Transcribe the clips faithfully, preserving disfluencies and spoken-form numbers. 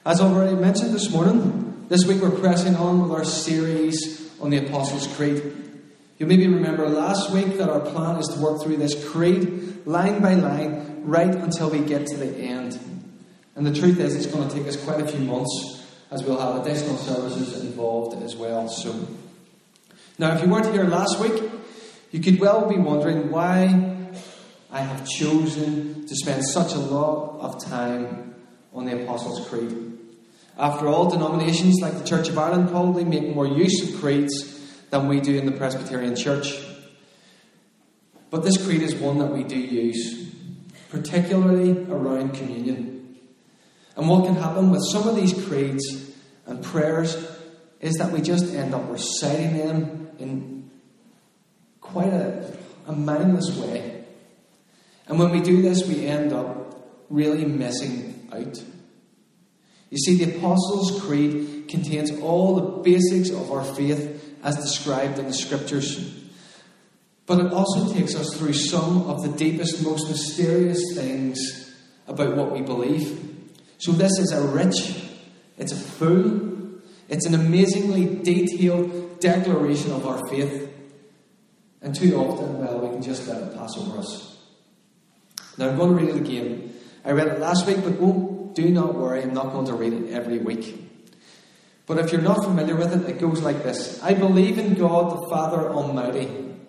As already mentioned this morning, this week we're pressing on with our series on the Apostles' Creed. You'll maybe remember last week that our plan is to work through this creed line by line right until we get to the end. And the truth is, it's going to take us quite a few months as we'll have additional services involved as well. So, now if you weren't here last week, you could well be wondering why I have chosen to spend such a lot of time on the Apostles' Creed. After all, denominations like the Church of Ireland probably make more use of creeds than we do in the Presbyterian Church. But this creed is one that we do use, particularly around communion. And what can happen with some of these creeds and prayers is that we just end up reciting them in quite a, a mindless way. And when we do this, we end up really missing out. You see, the Apostles' Creed contains all the basics of our faith as described in the Scriptures. But it also takes us through some of the deepest, most mysterious things about what we believe. So this is a rich, it's a full, it's an amazingly detailed declaration of our faith. And too often, well, we can just let it pass over us. Now I'm going to read it again. I read it last week, but won't, do not worry, I'm not going to read it every week. But if you're not familiar with it, it goes like this. I believe in God the Father Almighty,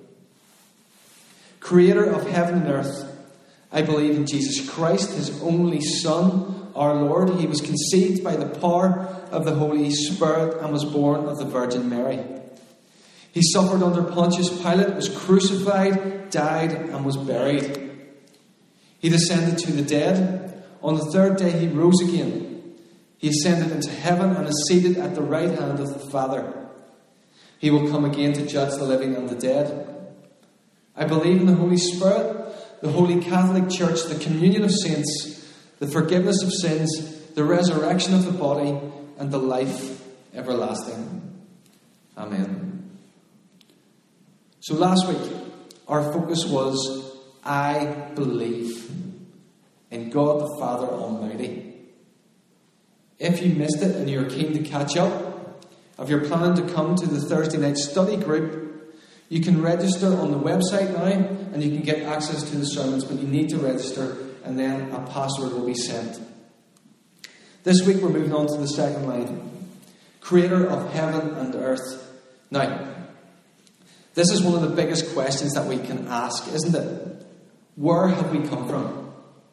creator of heaven and earth. I believe in Jesus Christ, his only Son, our Lord. He was conceived by the power of the Holy Spirit and was born of the Virgin Mary. He suffered under Pontius Pilate, was crucified, died, and was buried. He descended to the dead. On the third day he rose again. He ascended into heaven and is seated at the right hand of the Father. He will come again to judge the living and the dead. I believe in the Holy Spirit, the Holy Catholic Church, the communion of saints, the forgiveness of sins, the resurrection of the body, and the life everlasting. Amen. So last week, our focus was, I believe in God the Father Almighty. If you missed it and you're keen to catch up, if you're planning to come to the Thursday night study group, you can register on the website now and you can get access to the sermons, but you need to register and then a password will be sent. This week we're moving on to the second line. Creator of heaven and earth. Now, this is one of the biggest questions that we can ask, isn't it? Where have we come from?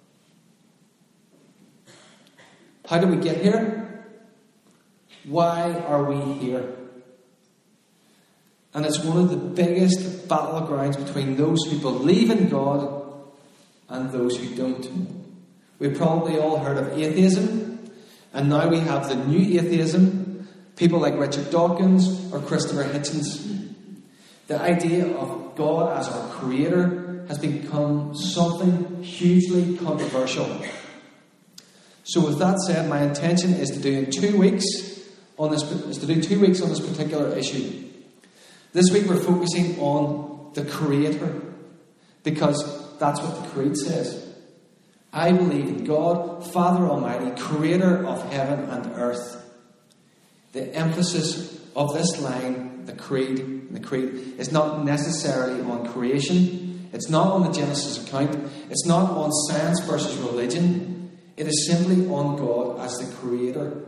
How did we get here? Why are we here? And it's one of the biggest battlegrounds between those who believe in God and those who don't. We've probably all heard of atheism, and now we have the new atheism, people like Richard Dawkins or Christopher Hitchens. The idea of God as our creator has become something hugely controversial. So with that said, my intention is to do in two weeks on this is to do two weeks on this particular issue. This week we're focusing on the Creator, because that's what the Creed says. I believe in God, Father Almighty, creator of heaven and earth. The emphasis of this line, the Creed, the Creed, is not necessarily on creation. It's not on the Genesis account. It's not on science versus religion. It is simply on God as the Creator.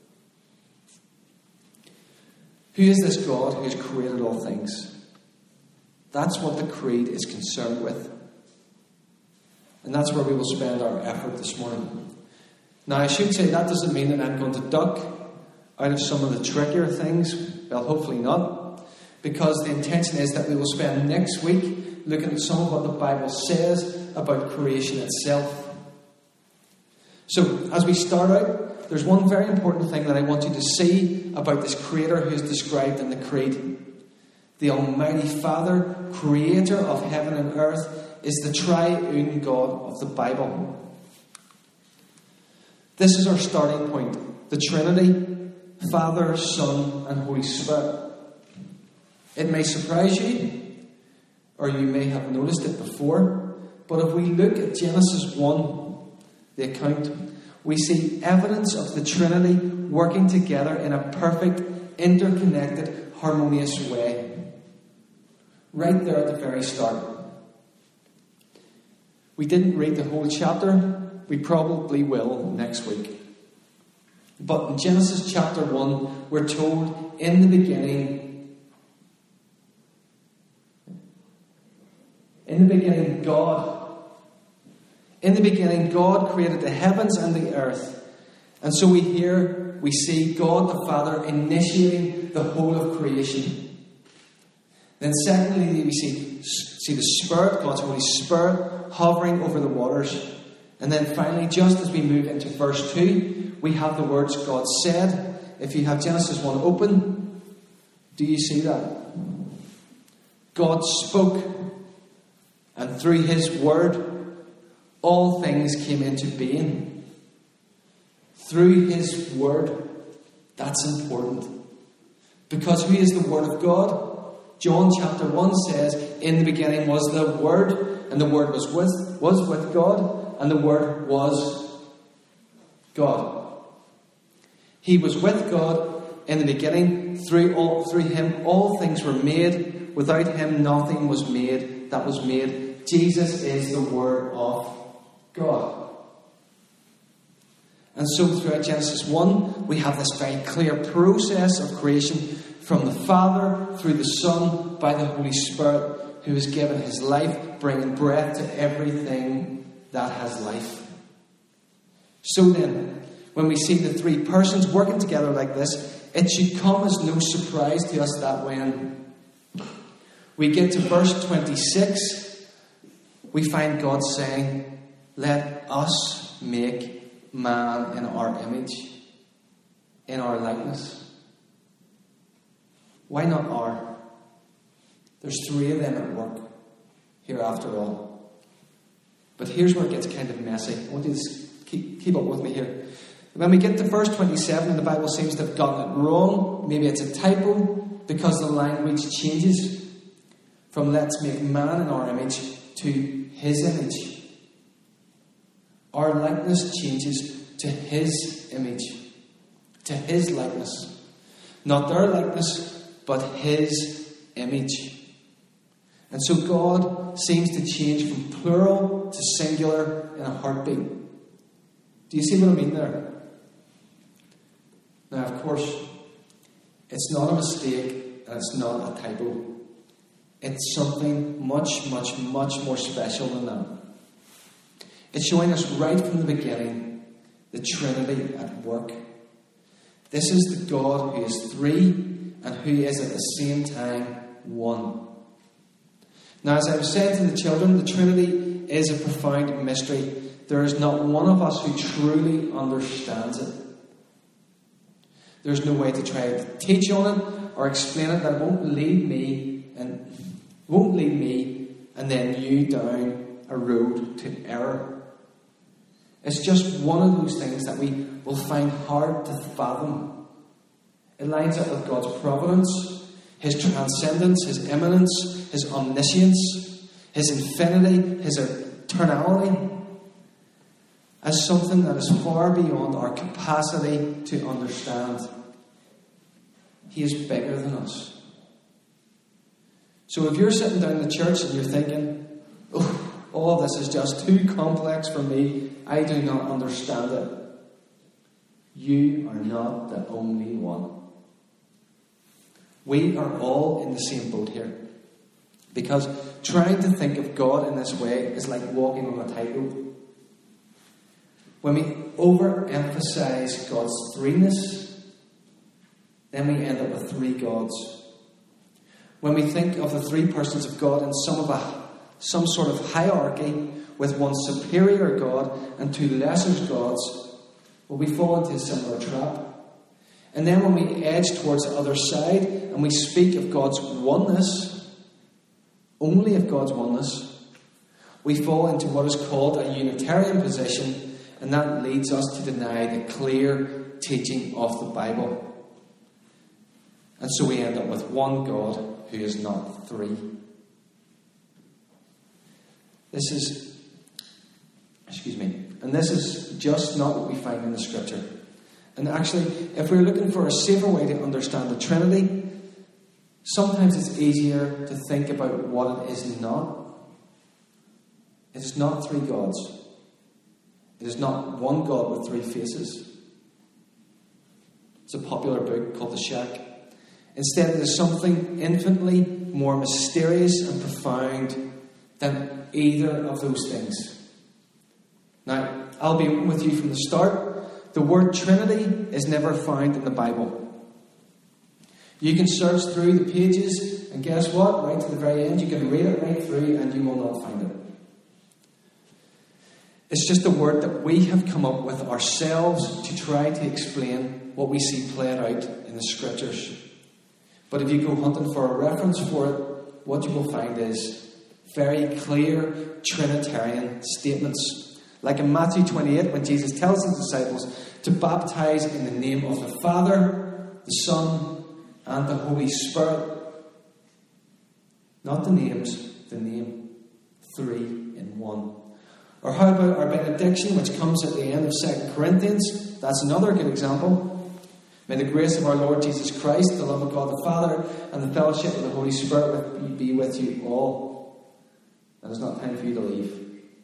Who is this God who has created all things? That's what the Creed is concerned with. And that's where we will spend our effort this morning. Now, I should say that doesn't mean that I'm going to duck out of some of the trickier things. Well, hopefully not. Because the intention is that we will spend next week looking at some of what the Bible says about creation itself. So, as we start out, there's one very important thing that I want you to see about this Creator who is described in the Creed. The Almighty Father, creator of heaven and earth, is the triune God of the Bible. This is our starting point. The Trinity, Father, Son, and Holy Spirit. It may surprise you, or you may have noticed it before, but if we look at Genesis one, the account, we see evidence of the Trinity working together in a perfect, interconnected, harmonious way. Right there at the very start. We didn't read the whole chapter. We probably will next week. But in Genesis chapter one, we're told in the beginning, in the beginning, God, in the beginning, God created the heavens and the earth. And so we hear, we see God the Father initiating the whole of creation. Then secondly, we see, see the Spirit, God's Holy Spirit, hovering over the waters. And then finally, just as we move into verse two, we have the words God said. If you have Genesis one open, do you see that? God spoke, and through His word, all things came into being. Through His word. That's important. Because who is the Word of God? John chapter one says, in the beginning was the Word, and the Word was with, was with God, and the Word was God. He was with God in the beginning. Through all, through Him all things were made. Without Him nothing was made that was made. Jesus is the Word of God. And so throughout Genesis one, we have this very clear process of creation from the Father, through the Son, by the Holy Spirit, who has given His life, bringing breath to everything that has life. So then, when we see the three persons working together like this, it should come as no surprise to us that when we get to verse twenty-six, we find God saying, let us make man in our image, in our likeness. Why not our? There's three of them at work here after all. But here's where it gets kind of messy. I want you to keep, keep up with me here. When we get to verse twenty-seven, and the Bible seems to have gotten it wrong, maybe it's a typo, because the language changes from let's make man in our image to His image. Our likeness changes to His image, to His likeness. Not their likeness, but His image. And so God seems to change from plural to singular in a heartbeat. Do you see what I mean there? Now, of course, it's not a mistake and it's not a typo. It's something much, much, much more special than that. It's showing us right from the beginning the Trinity at work. This is the God who is three and who is at the same time one. Now, as I was saying to the children, the Trinity is a profound mystery. There is not one of us who truly understands it. There's no way to try to teach on it or explain it that it won't lead me and won't lead me and then you down a road to error. It's just one of those things that we will find hard to fathom. It lines up with God's providence, His transcendence, His immanence, His omniscience, His infinity, His eternality, as something that is far beyond our capacity to understand. He is bigger than us. So if you're sitting down in the church and you're thinking, oh, all this is just too complex for me, I do not understand it, you are not the only one. We are all in the same boat here. Because trying to think of God in this way is like walking on a tightrope. When we overemphasize God's threeness, then we end up with three gods. When we think of the three persons of God in some of a, some sort of hierarchy, with one superior God and two lesser gods, well, we fall into a similar trap. And then when we edge towards the other side and we speak of God's oneness, only of God's oneness, we fall into what is called a Unitarian position, and that leads us to deny the clear teaching of the Bible. And so we end up with one God who is not three. This is Excuse me. And this is just not what we find in the Scripture. And actually, if we're looking for a safer way to understand the Trinity, sometimes it's easier to think about what it is not. It is not three gods. It is not one God with three faces. It's a popular book called The Shack. Instead, it is something infinitely more mysterious and profound than either of those things. Now, I'll be with you from the start. The word Trinity is never found in the Bible. You can search through the pages, and guess what? Right to the very end, you can read it right through, and you will not find it. It's just a word that we have come up with ourselves to try to explain what we see played out in the Scriptures. But if you go hunting for a reference for it, what you will find is very clear Trinitarian statements. Like in Matthew twenty-eight, when Jesus tells his disciples to baptize in the name of the Father, the Son, and the Holy Spirit. Not the names, the name. Three in one. Or how about our benediction, which comes at the end of Second Corinthians? That's another good example. May the grace of our Lord Jesus Christ, the love of God the Father, and the fellowship of the Holy Spirit be with you all. And it's not time for you to leave.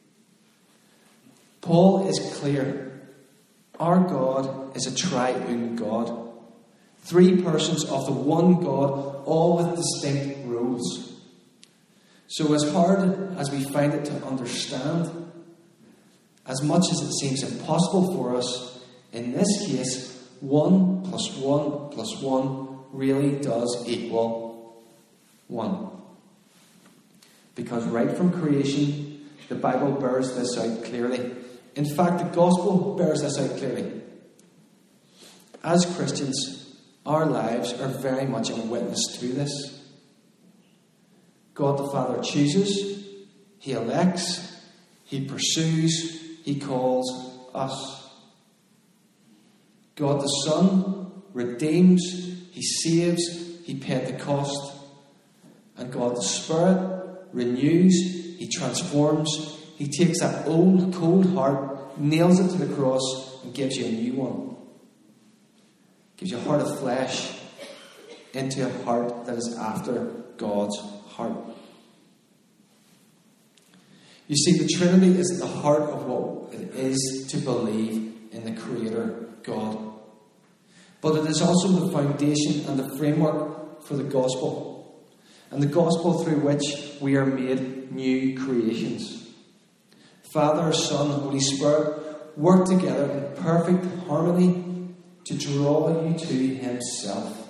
Paul is clear. Our God is a triune God. Three persons of the one God, all with distinct roles. So as hard as we find it to understand, as much as it seems impossible for us, in this case, one plus one plus one really does equal one. Because right from creation, the Bible bears this out clearly. In fact, the Gospel bears this out clearly. As Christians, our lives are very much a witness to this. God the Father chooses, He elects, He pursues, He calls us. God the Son redeems, He saves, He paid the cost. And God the Spirit renews, He transforms, He takes that old, cold heart, nails it to the cross, and gives you a new one. Gives you a heart of flesh into a heart that is after God's heart. You see, the Trinity is at the heart of what it is to believe in the Creator God. But it is also the foundation and the framework for the gospel. And the gospel through which we are made new creations. Father, Son, Holy Spirit work together in perfect harmony to draw you to Himself.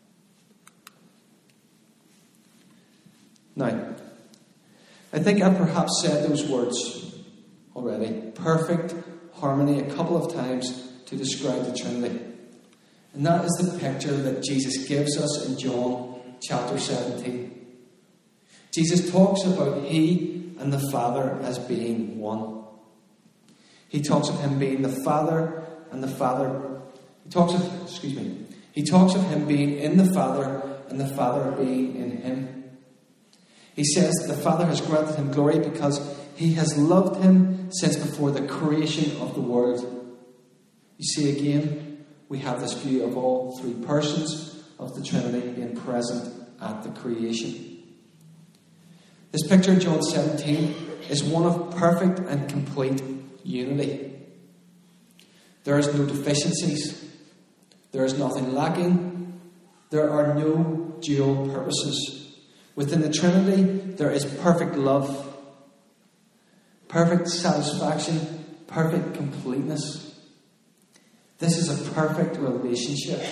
Now, I think I've perhaps said those words already. Perfect harmony a couple of times to describe the Trinity. And that is the picture that Jesus gives us in John chapter seventeen. Jesus talks about He and the Father as being one. He talks of Him being the Father and the Father. He talks of, excuse me. He talks of Him being in the Father and the Father being in Him. He says that the Father has granted Him glory because He has loved Him since before the creation of the world. You see, again, we have this view of all three persons of the Trinity being present at the creation. This picture in John seventeen is one of perfect and complete unity. There is no deficiencies. There is nothing lacking. There are no dual purposes. Within the Trinity, there is perfect love, perfect satisfaction, perfect completeness. This is a perfect relationship.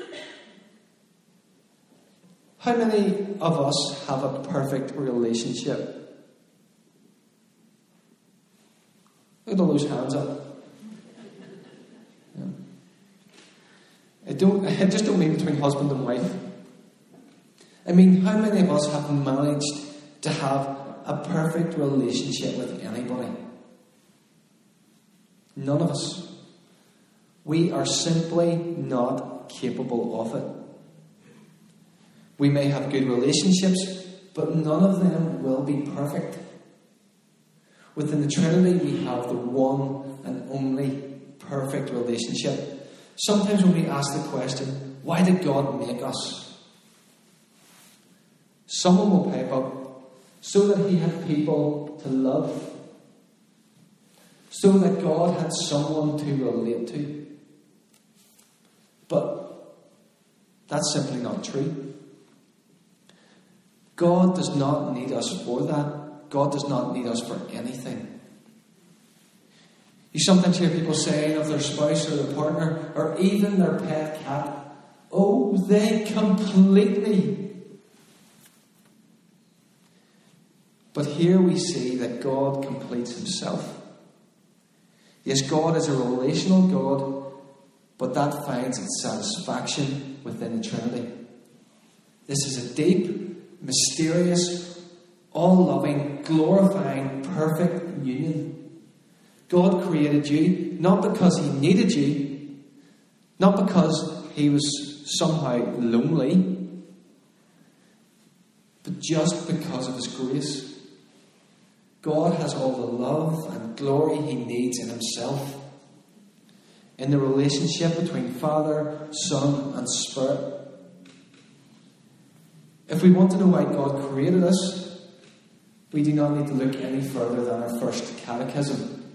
How many of us have a perfect relationship? Look at all those hands up. Yeah. I don't. I just don't mean between husband and wife. I mean, how many of us have managed to have a perfect relationship with anybody? None of us. We are simply not capable of it. We may have good relationships, but none of them will be perfect. Within the Trinity, we have the one and only perfect relationship. Sometimes when we ask the question, why did God make us? Someone will pipe up, so that he had people to love. So that God had someone to relate to. But that's simply not true. God does not need us for that. God does not need us for anything. You sometimes hear people saying of their spouse or their partner, or even their pet cat, oh, they complete me. But here we see that God completes himself. Yes, God is a relational God, but that finds its satisfaction within the Trinity. This is a deep, mysterious, all-loving, glorifying, perfect union. God created you not because he needed you, not because he was somehow lonely, but just because of his grace. God has all the love and glory he needs in himself. In the relationship between Father, Son, and Spirit. If we want to know why God created us, we do not need to look any further than our first catechism.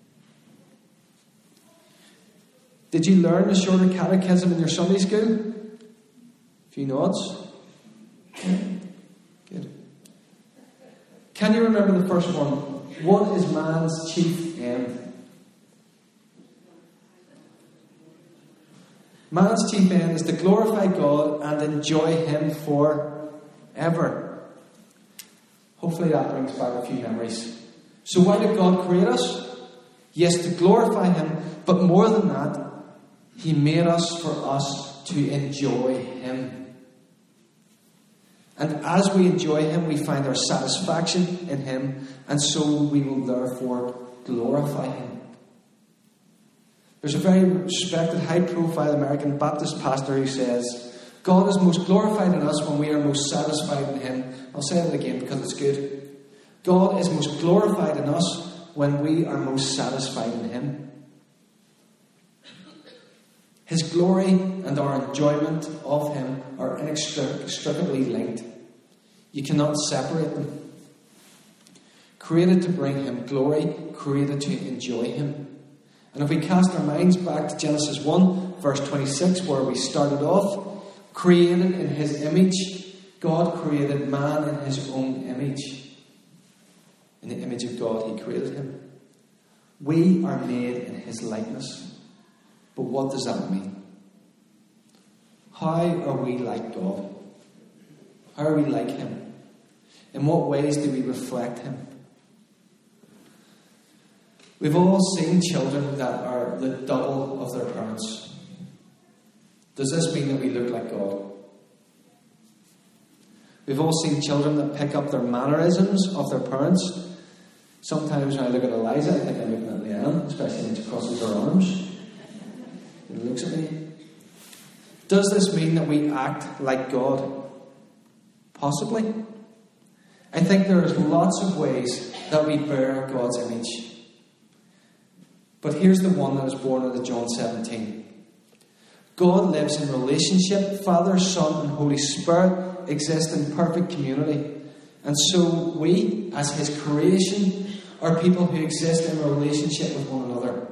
Did you learn the shorter catechism in your Sunday school? A few nods. Good. Can you remember the first one? What is man's chief end? Man's chief end is to glorify God and enjoy him forever. Hopefully that brings back a few memories. So why did God create us? Yes, to glorify him, but more than that, he made us for us to enjoy him. And as we enjoy him, we find our satisfaction in him, and so we will therefore glorify him. There's a very respected, high-profile American Baptist pastor who says, God is most glorified in us when we are most satisfied in him. I'll say it again because it's good. God is most glorified in us when we are most satisfied in him. His glory and our enjoyment of him are inextricably linked. You cannot separate them. Created to bring him glory, created to enjoy him. And if we cast our minds back to Genesis one, verse twenty-six, where we started off, created in his image, God created man in his own image. In the image of God, he created him. We are made in his likeness. But what does that mean? How are we like God? How are we like him? In what ways do we reflect him? We've all seen children that are the double of their parents. Does this mean that we look like God? We've all seen children that pick up their mannerisms of their parents. Sometimes when I look at Eliza, I think I'm looking at Leanne, especially when she crosses her arms. He looks at me. Does this mean that we act like God? Possibly. I think there is lots of ways that we bear God's image. But here's the one that is born out of John seventeen. God lives in relationship. Father, Son, and Holy Spirit exist in perfect community. And so we, as his creation, are people who exist in a relationship with one another.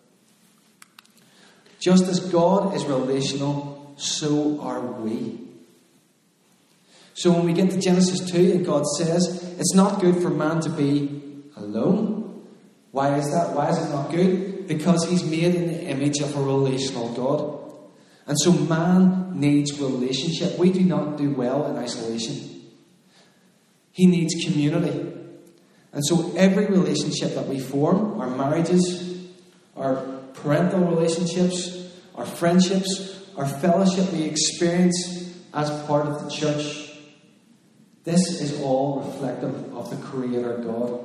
Just as God is relational, so are we. So when we get to Genesis two and God says, it's not good for man to be alone. Why is that? Why is it not good? Because he's made in the image of a relational God. And so man needs relationship. We do not do well in isolation. He needs community. And so every relationship that we form, our marriages, our parental relationships, our friendships, our fellowship we experience as part of the church, this is all reflective of the Creator God.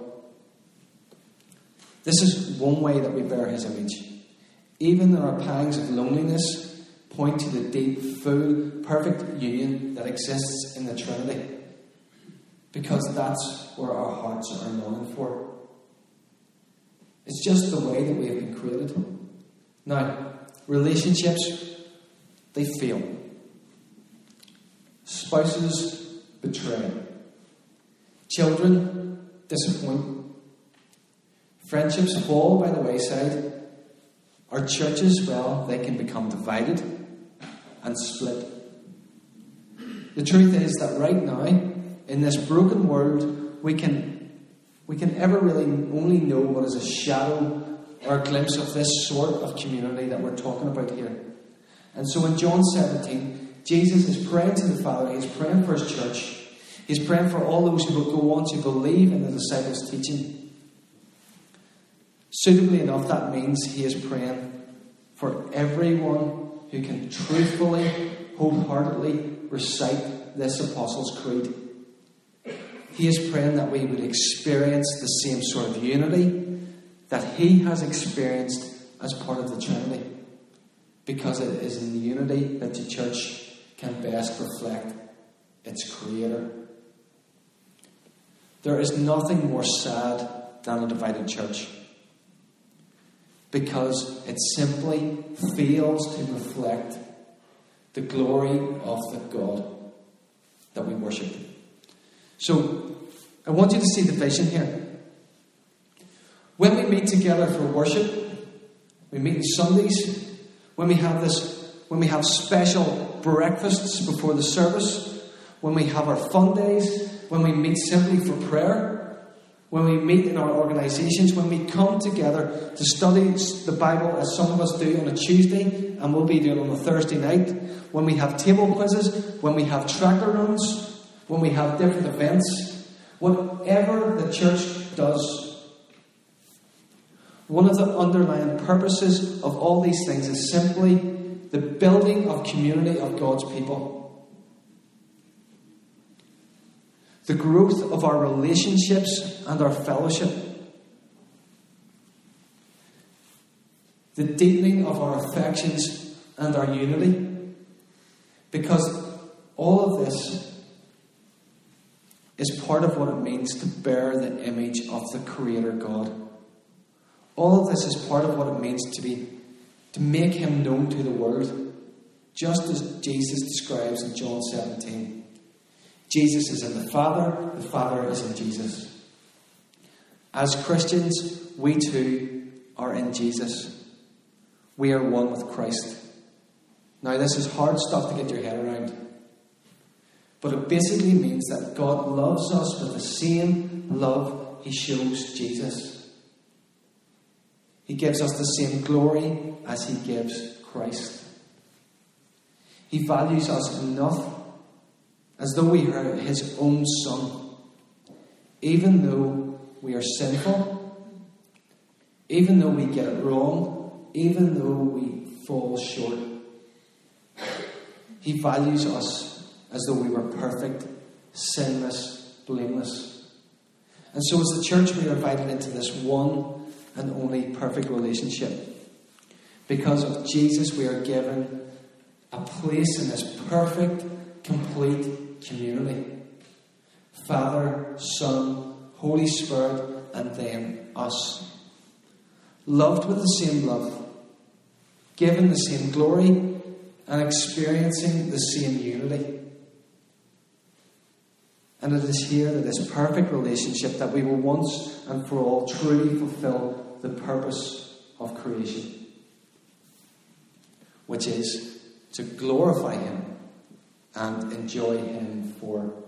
This is one way that we bear his image. Even in our pangs of loneliness, point to the deep, full, perfect union that exists in the Trinity. Because that's where our hearts are longing for. It's just the way that we have been created. Now, relationships, they fail. Spouses betray. Children disappoint. Friendships fall by the wayside. Our churches, well, they can become divided and split. The truth is that right now, in this broken world, we can we can ever really only know what is a shadow or a glimpse of this sort of community that we're talking about here. And so in John seventeen, Jesus is praying to the Father. He's praying for his church. He's praying for all those who will go on to believe in the disciples' teaching. Suitably enough, that means he is praying for everyone who can truthfully, wholeheartedly recite this Apostles' Creed. He is praying that we would experience the same sort of unity that he has experienced as part of the Trinity. Because it is in the unity that the church can best reflect its Creator. There is nothing more sad than a divided church, because it simply fails to reflect the glory of the God that we worship. So, I want you to see the vision here. When we meet together for worship, we meet on Sundays, when we have this, when we have special breakfasts before the service, when we have our fun days, when we meet simply for prayer, when we meet in our organisations, when we come together to study the Bible as some of us do on a Tuesday and we'll be doing on a Thursday night, when we have table quizzes, when we have tracker runs, when we have different events, whatever the church does, one of the underlying purposes of all these things is simply the building of community of God's people. The growth of our relationships and our fellowship. The deepening of our affections and our unity. Because all of this is part of what it means to bear the image of the Creator God. All of this is part of what it means to be, to make him known to the world, just as Jesus describes in John seventeen. Jesus is in the Father, the Father is in Jesus. As Christians, we too are in Jesus. We are one with Christ. Now, this is hard stuff to get your head around. But it basically means that God loves us with the same love he shows Jesus. He gives us the same glory as he gives Christ. He values us enough as though we are his own son. Even though we are sinful, even though we get it wrong, even though we fall short, he values us as though we were perfect, sinless, blameless. And so as the church, we are invited into this one and only perfect relationship. Because of Jesus, we are given a place in this perfect, complete community. Father, Son, Holy Spirit, and then us. Loved with the same love, given the same glory, and experiencing the same unity. And it is here that this perfect relationship that we will once and for all truly fulfill the purpose of creation, which is to glorify him and enjoy him for